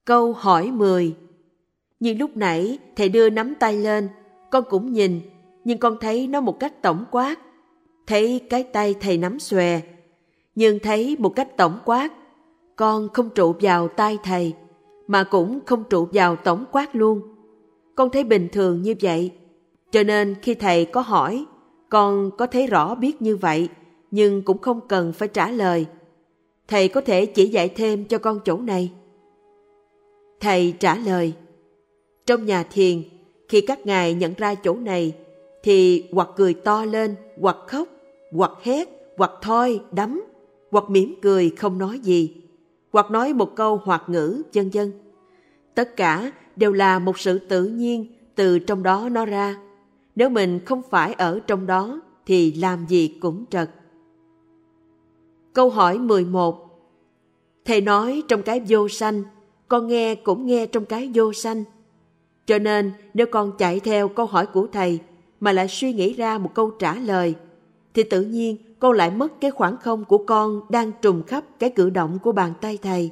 Câu hỏi 10. Như lúc nãy thầy đưa nắm tay lên, con cũng nhìn, nhưng con thấy nó một cách tổng quát. Thấy cái tay thầy nắm xòe, nhưng thấy một cách tổng quát. Con không trụ vào tay thầy, mà cũng không trụ vào tổng quát luôn. Con thấy bình thường như vậy, cho nên khi thầy có hỏi, con có thấy rõ biết như vậy, nhưng cũng không cần phải trả lời. Thầy có thể chỉ dạy thêm cho con chỗ này. Thầy trả lời, trong nhà thiền, khi các ngài nhận ra chỗ này, thì hoặc cười to lên, hoặc khóc, hoặc hét, hoặc thoi, đấm, hoặc mỉm cười không nói gì, hoặc nói một câu hoạt ngữ, vân vân. Tất cả đều là một sự tự nhiên từ trong đó nó ra. Nếu mình không phải ở trong đó, thì làm gì cũng trật. Câu hỏi 11. Thầy nói trong cái vô sanh, con nghe cũng nghe trong cái vô sanh. Cho nên nếu con chạy theo câu hỏi của thầy mà lại suy nghĩ ra một câu trả lời, thì tự nhiên con lại mất cái khoảng không của con đang trùng khắp cái cử động của bàn tay thầy.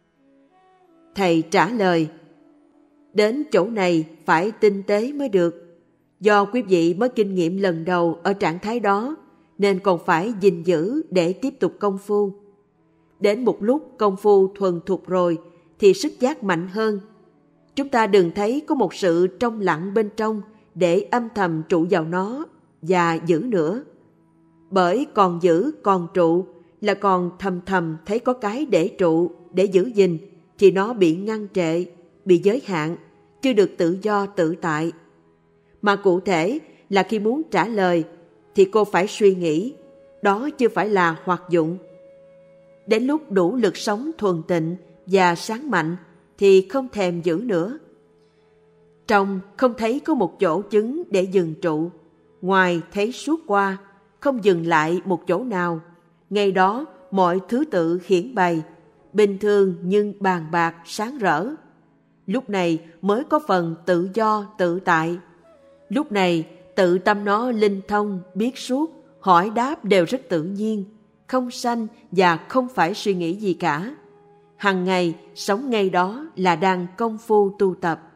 Thầy trả lời, đến chỗ này phải tinh tế mới được. Do quý vị mới kinh nghiệm lần đầu ở trạng thái đó, nên còn phải gìn giữ để tiếp tục công phu. Đến một lúc công phu thuần thục rồi, thì sức giác mạnh hơn. Chúng ta đừng thấy có một sự trong lặng bên trong để âm thầm trụ vào nó và giữ nữa. Bởi còn giữ, còn trụ là còn thầm thầm thấy có cái để trụ, để giữ gìn, thì nó bị ngăn trệ, bị giới hạn, chưa được tự do tự tại. Mà cụ thể là khi muốn trả lời thì cô phải suy nghĩ, đó chưa phải là hoạt dụng. Đến lúc đủ lực sống thuần tịnh và sáng mạnh thì không thèm giữ nữa. Trong không thấy có một chỗ chứng để dừng trụ, ngoài thấy suốt qua, không dừng lại một chỗ nào. Ngay đó mọi thứ tự hiển bày, bình thường nhưng bàn bạc sáng rỡ. Lúc này mới có phần tự do tự tại. Lúc này tự tâm nó linh thông, biết suốt, hỏi đáp đều rất tự nhiên, không sanh và không phải suy nghĩ gì cả. Hằng ngày sống ngay đó là đang công phu tu tập.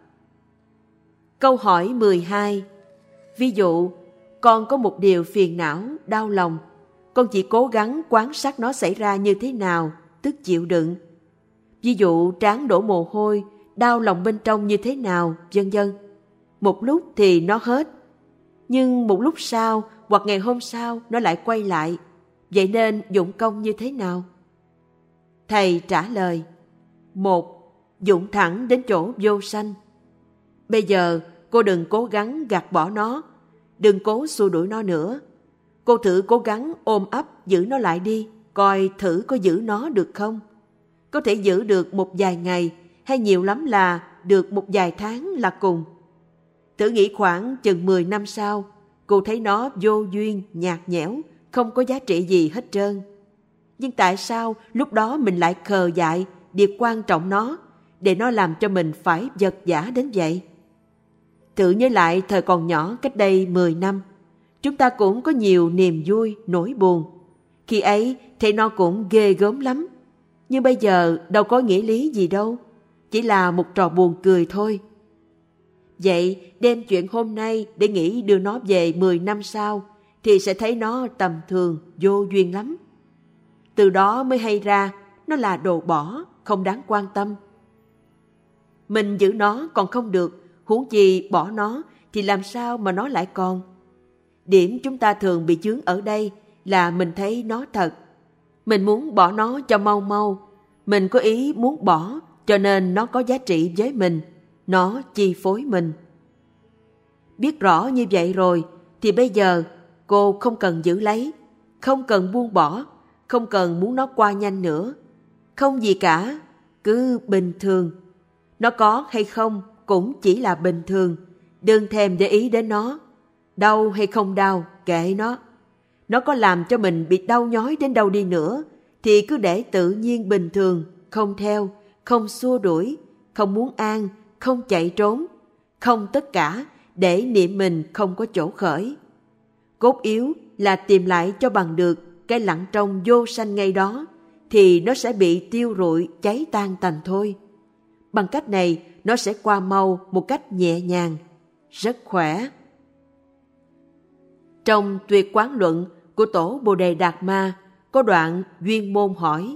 Câu hỏi 12. Ví dụ, con có một điều phiền não, đau lòng. Con chỉ cố gắng quan sát nó xảy ra như thế nào, tức chịu đựng. Ví dụ trán đổ mồ hôi, đau lòng bên trong như thế nào, vân vân. Một lúc thì nó hết, nhưng một lúc sau hoặc ngày hôm sau nó lại quay lại. Vậy nên dụng công như thế nào? Thầy trả lời, 1. Dụng thẳng đến chỗ vô sanh. Bây giờ cô đừng cố gắng gạt bỏ nó, đừng cố xua đuổi nó nữa. Cô thử cố gắng ôm ấp giữ nó lại đi, coi thử có giữ nó được không. Có thể giữ được một vài ngày, hay nhiều lắm là được một vài tháng là cùng. Thử nghĩ khoảng chừng 10 năm sau, cô thấy nó vô duyên, nhạt nhẽo, không có giá trị gì hết trơn. Nhưng tại sao lúc đó mình lại khờ dại, điệp quan trọng nó, để nó làm cho mình phải vật vã đến vậy? Thử nhớ lại thời còn nhỏ cách đây 10 năm, chúng ta cũng có nhiều niềm vui, nỗi buồn. Khi ấy thấy nó cũng ghê gớm lắm. Nhưng bây giờ đâu có nghĩa lý gì đâu, chỉ là một trò buồn cười thôi. Vậy đem chuyện hôm nay để nghĩ đưa nó về 10 năm sau, thì sẽ thấy nó tầm thường, vô duyên lắm. Từ đó mới hay ra nó là đồ bỏ, không đáng quan tâm. Mình giữ nó còn không được, huống chi bỏ nó thì làm sao mà nó lại còn. Điểm chúng ta thường bị chướng ở đây là mình thấy nó thật. Mình muốn bỏ nó cho mau mau. Mình có ý muốn bỏ, cho nên nó có giá trị với mình. Nó chi phối mình. Biết rõ như vậy rồi, thì bây giờ cô không cần giữ lấy, không cần buông bỏ, không cần muốn nó qua nhanh nữa. Không gì cả, cứ bình thường. Nó có hay không cũng chỉ là bình thường. Đừng thèm để ý đến nó. Đau hay không đau, kệ nó. Nó có làm cho mình bị đau nhói đến đâu đi nữa, thì cứ để tự nhiên bình thường, không theo, không xua đuổi, không muốn an, không chạy trốn, không tất cả, để niệm mình không có chỗ khởi. Cốt yếu là tìm lại cho bằng được cái lặng trong vô sanh ngay đó, thì nó sẽ bị tiêu rụi, cháy tan tành thôi. Bằng cách này, nó sẽ qua mau một cách nhẹ nhàng, rất khỏe. Trong Tuyệt Quán Luận của Tổ Bồ Đề Đạt Ma có đoạn Duyên Môn hỏi: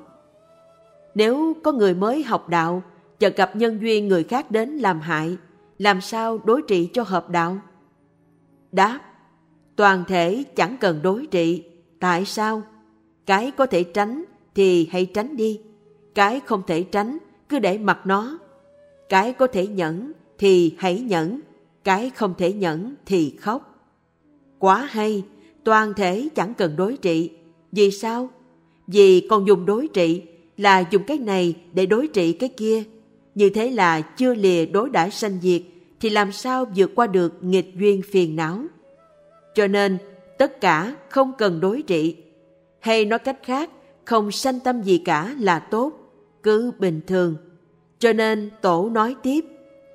nếu có người mới học đạo, chợt gặp nhân duyên người khác đến làm hại, làm sao đối trị cho hợp đạo? Đáp: toàn thể chẳng cần đối trị. Tại sao? Cái có thể tránh thì hãy tránh đi, cái không thể tránh cứ để mặc nó. Cái có thể nhẫn thì hãy nhẫn, cái không thể nhẫn thì khóc. Quá hay, toàn thể chẳng cần đối trị. Vì sao? Vì còn dùng đối trị là dùng cái này để đối trị cái kia. Như thế là chưa lìa đối đãi sanh diệt, thì làm sao vượt qua được nghịch duyên phiền não. Cho nên tất cả không cần đối trị, hay nói cách khác, không sanh tâm gì cả là tốt, cứ bình thường. Cho nên Tổ nói tiếp: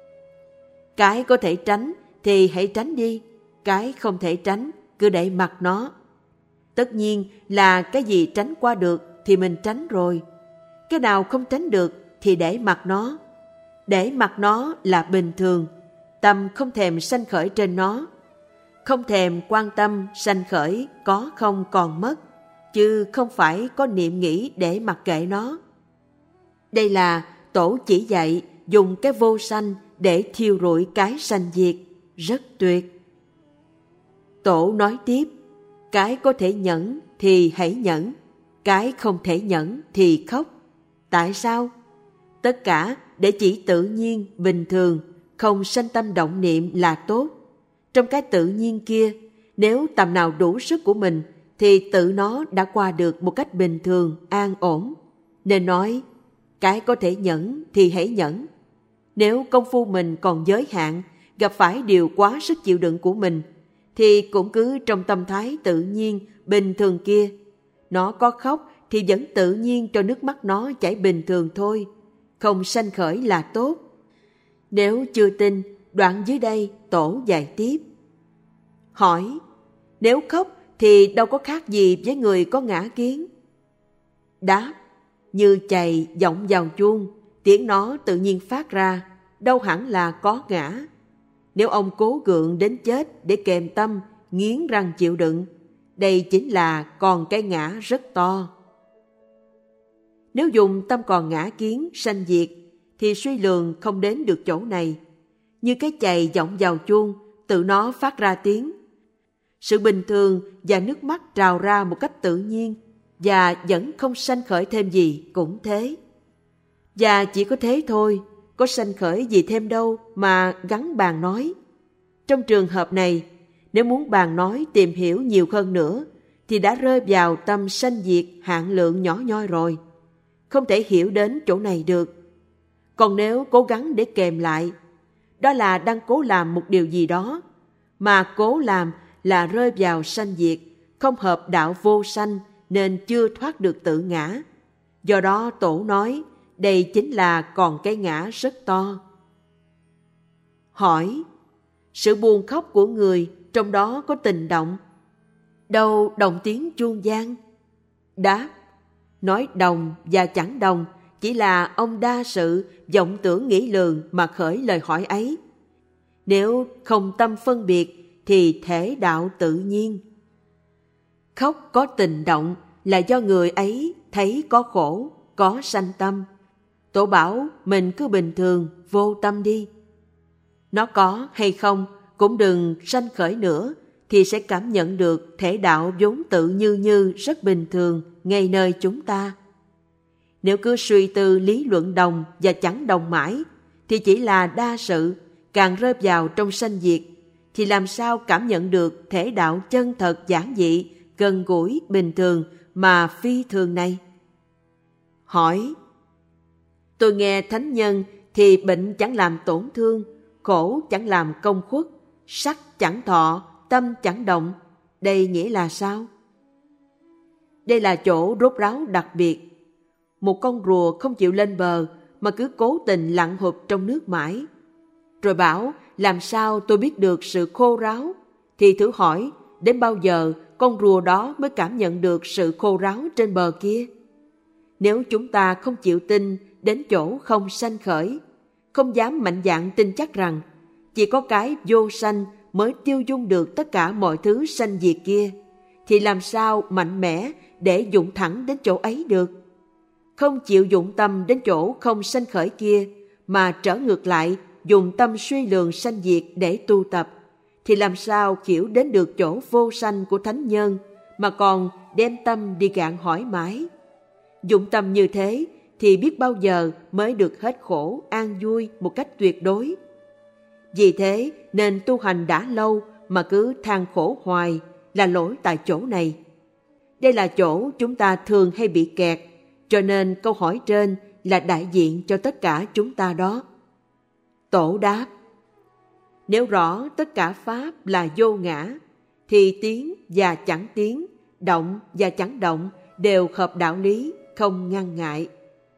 cái có thể tránh thì hãy tránh đi, cái không thể tránh cứ để mặc nó. Tất nhiên là cái gì tránh qua được thì mình tránh rồi, cái nào không tránh được thì để mặc nó. Để mặc nó là bình thường, tâm không thèm sanh khởi trên nó, không thèm quan tâm sanh khởi có không còn mất, chứ không phải có niệm nghĩ để mặc kệ nó. Đây là Tổ chỉ dạy dùng cái vô sanh để thiêu rụi cái sanh diệt, rất tuyệt. Tổ nói tiếp: cái có thể nhẫn thì hãy nhẫn, cái không thể nhẫn thì khóc. Tại sao? Tất cả để chỉ tự nhiên, bình thường, không sanh tâm động niệm là tốt. Trong cái tự nhiên kia, nếu tầm nào đủ sức của mình, thì tự nó đã qua được một cách bình thường, an ổn. Nên nói, cái có thể nhẫn thì hãy nhẫn. Nếu công phu mình còn giới hạn, gặp phải điều quá sức chịu đựng của mình, thì cũng cứ trong tâm thái tự nhiên, bình thường kia. Nó có khóc thì vẫn tự nhiên cho nước mắt nó chảy bình thường thôi, không sanh khởi là tốt. Nếu chưa tin, đoạn dưới đây Tổ dạy tiếp. Hỏi: nếu khóc thì đâu có khác gì với người có ngã kiến? Đáp: như chày vọng vào chuông, tiếng nó tự nhiên phát ra, đâu hẳn là có ngã. Nếu ông cố gượng đến chết để kềm tâm, nghiến răng chịu đựng, đây chính là còn cái ngã rất to. Nếu dùng tâm còn ngã kiến, sanh diệt, thì suy lường không đến được chỗ này. Như cái chày vọng vào chuông, tự nó phát ra tiếng. Sự bình thường và nước mắt trào ra một cách tự nhiên, và vẫn không sanh khởi thêm gì cũng thế. Và chỉ có thế thôi, có sanh khởi gì thêm đâu mà gắn bàn nói. Trong trường hợp này, nếu muốn bàn nói tìm hiểu nhiều hơn nữa, thì đã rơi vào tâm sanh diệt hạn lượng nhỏ nhoi rồi, không thể hiểu đến chỗ này được. Còn nếu cố gắng để kèm lại, đó là đang cố làm một điều gì đó, mà cố làm là rơi vào sanh diệt, không hợp đạo vô sanh nên chưa thoát được tự ngã. Do đó Tổ nói đây chính là còn cái ngã rất to. Hỏi: sự buồn khóc của người trong đó có tình động, đâu đồng tiếng chuông vang? Đáp: nói đồng và chẳng đồng chỉ là ông đa sự vọng tưởng nghĩ lường mà khởi lời hỏi ấy. Nếu không tâm phân biệt thì thể đạo tự nhiên. Khóc có tình động là do người ấy thấy có khổ, có sanh tâm. Tổ bảo mình cứ bình thường, vô tâm đi. Nó có hay không cũng đừng sanh khởi nữa, thì sẽ cảm nhận được thể đạo vốn tự như rất bình thường ngay nơi chúng ta. Nếu cứ suy tư lý luận đồng và chẳng đồng mãi, thì chỉ là đa sự, càng rơi vào trong sanh diệt, thì làm sao cảm nhận được thể đạo chân thật giản dị, gần gũi, bình thường mà phi thường này? Hỏi: tôi nghe thánh nhân thì bệnh chẳng làm tổn thương, khổ chẳng làm công khuất, sắc chẳng thọ, tâm chẳng động. Đây nghĩa là sao? Đây là chỗ rốt ráo đặc biệt. Một con rùa không chịu lên bờ mà cứ cố tình lặn hụp trong nước mãi. Rồi bảo làm sao tôi biết được sự khô ráo? Thì thử hỏi đến bao giờ con rùa đó mới cảm nhận được sự khô ráo trên bờ kia? Nếu chúng ta không chịu tin đến chỗ không sanh khởi, không dám mạnh dạn tin chắc rằng chỉ có cái vô sanh mới tiêu dung được tất cả mọi thứ sanh diệt kia, thì làm sao mạnh mẽ để dũng thẳng đến chỗ ấy được? Không chịu dụng tâm đến chỗ không sanh khởi kia, mà trở ngược lại dùng tâm suy lường sanh diệt để tu tập, thì làm sao khiểu đến được chỗ vô sanh của thánh nhân, mà còn đem tâm đi gạn hỏi mãi? Dụng tâm như thế thì biết bao giờ mới được hết khổ an vui một cách tuyệt đối. Vì thế nên tu hành đã lâu mà cứ than khổ hoài là lỗi tại chỗ này. Đây là chỗ chúng ta thường hay bị kẹt, cho nên câu hỏi trên là đại diện cho tất cả chúng ta đó. Tổ đáp: nếu rõ tất cả pháp là vô ngã, thì tiến và chẳng tiến, động và chẳng động đều hợp đạo lý, không ngăn ngại.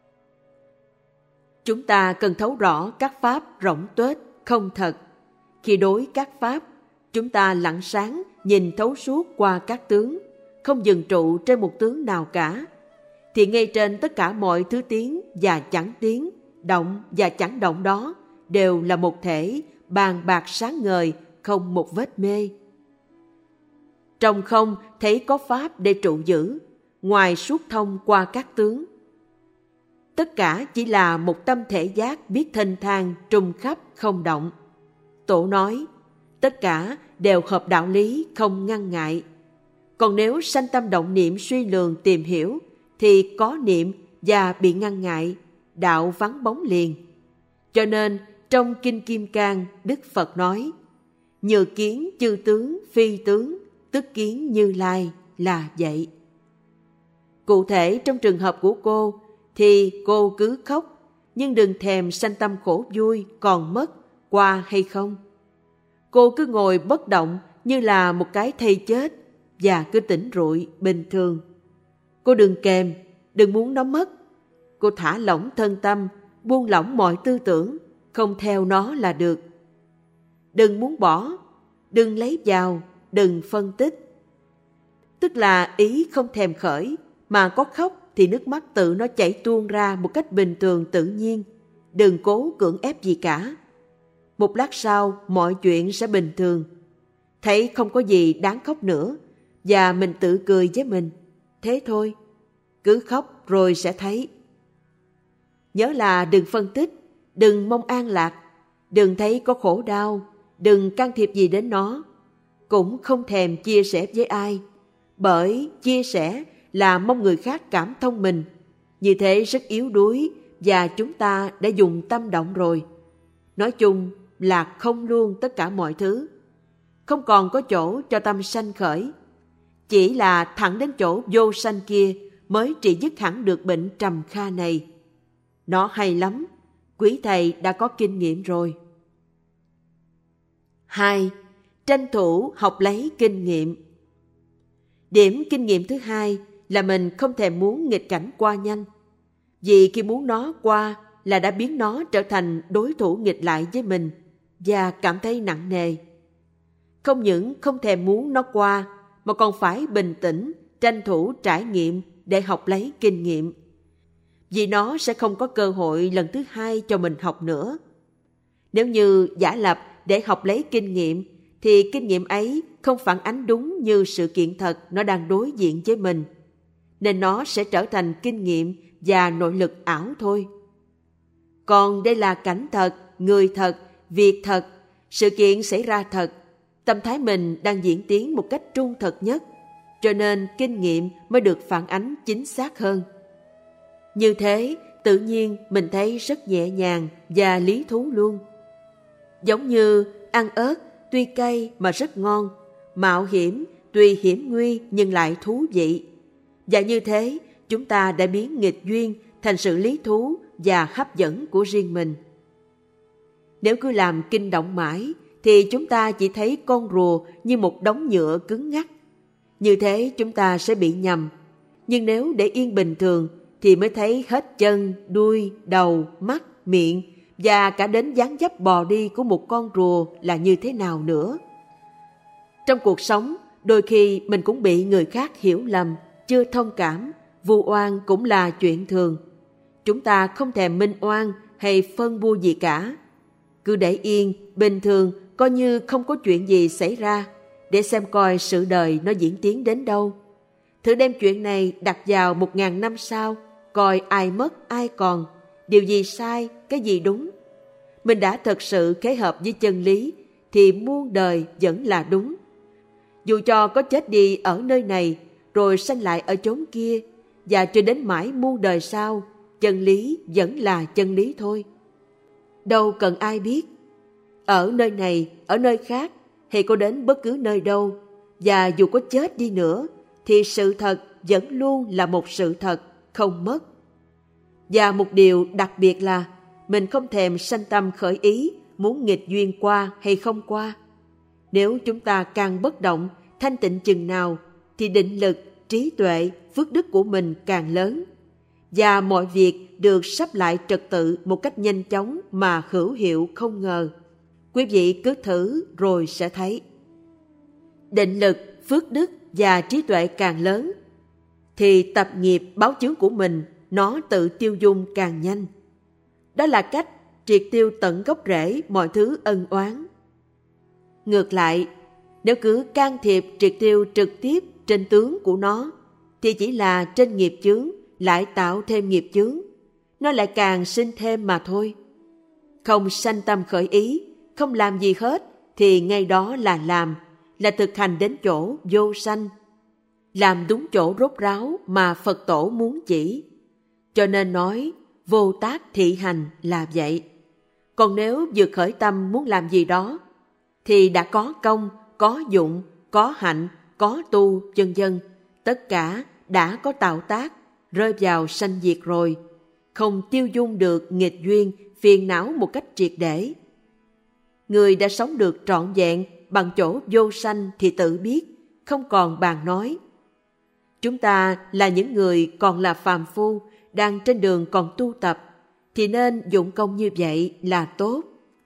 Chúng ta cần thấu rõ các pháp rỗng tuếch, không thật. Khi đối các pháp, chúng ta lặng sáng nhìn thấu suốt qua các tướng, không dừng trụ trên một tướng nào cả, thì ngay trên tất cả mọi thứ tiến và chẳng tiến, động và chẳng động đó đều là một thể bàn bạc sáng ngời, không một vết mê. Trong không thấy có pháp để trụ giữ, ngoài suốt thông qua các tướng. Tất cả chỉ là một tâm thể giác biết thênh thang trùng khắp không động. Tổ nói, tất cả đều hợp đạo lý, không ngăn ngại. Còn nếu sanh tâm động niệm suy lường tìm hiểu, thì có niệm và bị ngăn ngại, đạo vắng bóng liền. Cho nên trong Kinh Kim Cang, Đức Phật nói, như kiến chư tướng phi tướng, tức kiến Như Lai, là vậy. Cụ thể trong trường hợp của cô, thì cô cứ khóc, nhưng đừng thèm sanh tâm khổ vui còn mất, qua hay không. Cô cứ ngồi bất động như là một cái thây chết, và cứ tỉnh rụi bình thường. Cô đừng kèm, đừng muốn nó mất. Cô thả lỏng thân tâm, buông lỏng mọi tư tưởng, không theo nó là được. Đừng muốn bỏ, đừng lấy vào, đừng phân tích. Tức là ý không thèm khởi, mà có khóc thì nước mắt tự nó chảy tuôn ra một cách bình thường tự nhiên. Đừng cố cưỡng ép gì cả. Một lát sau mọi chuyện sẽ bình thường. Thấy không có gì đáng khóc nữa, và mình tự cười với mình. Thế thôi, cứ khóc rồi sẽ thấy. Nhớ là đừng phân tích, đừng mong an lạc, đừng thấy có khổ đau, đừng can thiệp gì đến nó. Cũng không thèm chia sẻ với ai, bởi chia sẻ là mong người khác cảm thông mình. Như thế rất yếu đuối, và chúng ta đã dùng tâm động rồi. Nói chung là không luôn tất cả mọi thứ. Không còn có chỗ cho tâm sanh khởi. Chỉ là thẳng đến chỗ vô sanh kia mới trị dứt hẳn được bệnh trầm kha này. Nó hay lắm, quý thầy đã có kinh nghiệm rồi. 2. Tranh thủ học lấy kinh nghiệm. Điểm kinh nghiệm thứ hai là mình không thèm muốn nghịch cảnh qua nhanh. Vì khi muốn nó qua là đã biến nó trở thành đối thủ nghịch lại với mình và cảm thấy nặng nề. Không những không thèm muốn nó qua, mà còn phải bình tĩnh, tranh thủ trải nghiệm để học lấy kinh nghiệm. Vì nó sẽ không có cơ hội lần thứ hai cho mình học nữa. Nếu như giả lập để học lấy kinh nghiệm, thì kinh nghiệm ấy không phản ánh đúng như sự kiện thật nó đang đối diện với mình. Nên nó sẽ trở thành kinh nghiệm và nội lực ảo thôi. Còn đây là cảnh thật, người thật, việc thật, sự kiện xảy ra thật. Tâm thái mình đang diễn tiến một cách trung thực nhất, cho nên kinh nghiệm mới được phản ánh chính xác hơn. Như thế, tự nhiên mình thấy rất nhẹ nhàng và lý thú luôn. Giống như ăn ớt, tuy cay mà rất ngon, mạo hiểm, tuy hiểm nguy nhưng lại thú vị. Và như thế, chúng ta đã biến nghịch duyên thành sự lý thú và hấp dẫn của riêng mình. Nếu cứ làm kinh động mãi, thì chúng ta chỉ thấy con rùa như một đống nhựa cứng ngắc. Như thế chúng ta sẽ bị nhầm. Nhưng nếu để yên bình thường, thì mới thấy hết chân, đuôi, đầu, mắt, miệng và cả đến dáng dấp bò đi của một con rùa là như thế nào nữa. Trong cuộc sống, đôi khi mình cũng bị người khác hiểu lầm, chưa thông cảm, vu oan cũng là chuyện thường. Chúng ta không thèm minh oan hay phân bua gì cả. Cứ để yên, bình thường, coi như không có chuyện gì xảy ra, để xem coi sự đời nó diễn tiến đến đâu. Thử đem chuyện này đặt vào 1000 năm sau, coi ai mất, ai còn, điều gì sai, cái gì đúng. Mình đã thật sự khế hợp với chân lý, thì muôn đời vẫn là đúng. Dù cho có chết đi ở nơi này, rồi sanh lại ở chốn kia, và cho đến mãi muôn đời sau, chân lý vẫn là chân lý thôi. Đâu cần ai biết. Ở nơi này, ở nơi khác, hay có đến bất cứ nơi đâu, và dù có chết đi nữa, thì sự thật vẫn luôn là một sự thật, không mất. Và một điều đặc biệt là, mình không thèm sanh tâm khởi ý, muốn nghịch duyên qua hay không qua. Nếu chúng ta càng bất động, thanh tịnh chừng nào, thì định lực, trí tuệ, phước đức của mình càng lớn. Và mọi việc được sắp lại trật tự một cách nhanh chóng mà hữu hiệu không ngờ. Quý vị cứ thử rồi sẽ thấy. Định lực, phước đức và trí tuệ càng lớn, thì tập nghiệp báo chướng của mình nó tự tiêu dung càng nhanh. Đó là cách triệt tiêu tận gốc rễ mọi thứ ân oán. Ngược lại, nếu cứ can thiệp triệt tiêu trực tiếp trên tướng của nó, thì chỉ là trên nghiệp chướng lại tạo thêm nghiệp chướng, nó lại càng sinh thêm mà thôi. Không sanh tâm khởi ý, không làm gì hết, thì ngay đó là làm, là thực hành đến chỗ vô sanh. Làm đúng chỗ rốt ráo mà Phật Tổ muốn chỉ. Cho nên nói, vô tác thị hành là vậy. Còn nếu vừa khởi tâm muốn làm gì đó, thì đã có công, có dụng, có hạnh, có tu, vân vân, tất cả đã có tạo tác, rơi vào sanh diệt rồi, không tiêu dung được nghịch duyên, phiền não một cách triệt để. Người đã sống được trọn vẹn bằng chỗ vô sanh thì tự biết, không còn bàn nói. Chúng ta là những người còn là phàm phu, đang trên đường còn tu tập, thì nên dụng công như vậy là tốt.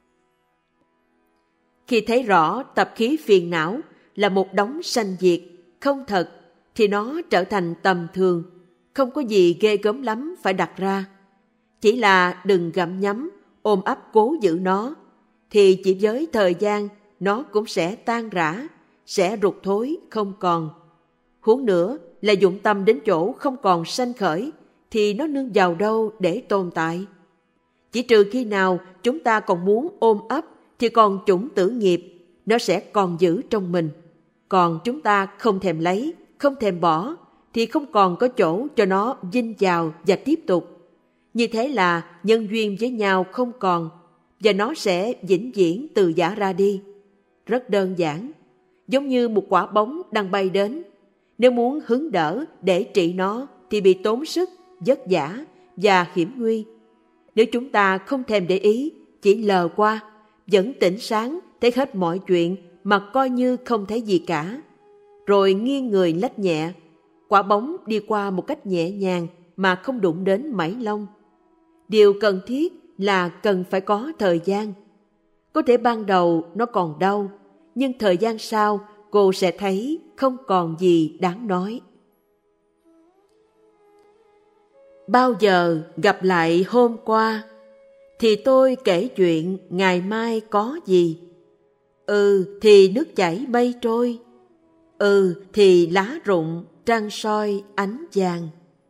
Khi thấy rõ tập khí phiền não là một đống sanh diệt, không thật, thì nó trở thành tầm thường, không có gì ghê gớm lắm phải đặt ra. Chỉ là đừng gặm nhấm, ôm ấp cố giữ nó, thì chỉ với thời gian nó cũng sẽ tan rã, sẽ rụt thối không còn. Huống nữa là dụng tâm đến chỗ không còn sanh khởi, thì nó nương vào đâu để tồn tại? Chỉ trừ khi nào chúng ta còn muốn ôm ấp, thì còn chủng tử nghiệp, nó sẽ còn giữ trong mình. Còn chúng ta không thèm lấy, không thèm bỏ, thì không còn có chỗ cho nó vinh vào và tiếp tục. Như thế là nhân duyên với nhau không còn, và nó sẽ vĩnh viễn từ giã ra đi. Rất đơn giản, giống như một quả bóng đang bay đến. Nếu muốn hứng đỡ để trị nó, thì bị tốn sức, vất vả và hiểm nguy. Nếu chúng ta không thèm để ý, chỉ lờ qua, vẫn tỉnh sáng, thấy hết mọi chuyện mà coi như không thấy gì cả, rồi nghiêng người lách nhẹ, quả bóng đi qua một cách nhẹ nhàng mà không đụng đến mảy lông. Điều cần thiết là cần phải có thời gian. Có thể ban đầu nó còn đau, nhưng thời gian sau cô sẽ thấy không còn gì đáng nói. Bao giờ gặp lại hôm qua, thì tôi kể chuyện ngày mai có gì. Thì nước chảy mây trôi. Thì lá rụng trăng soi ánh vàng.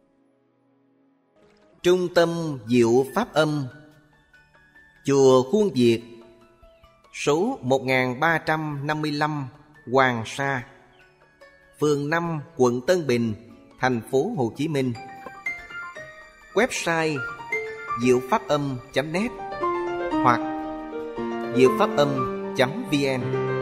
Trung tâm Diệu Pháp Âm, Chùa Khuôn Việt, số 1355 Hoàng Sa, phường 5, quận Tân Bình, thành phố Hồ Chí Minh. Website diệu pháp âm.net hoặc diệu pháp âm.vn.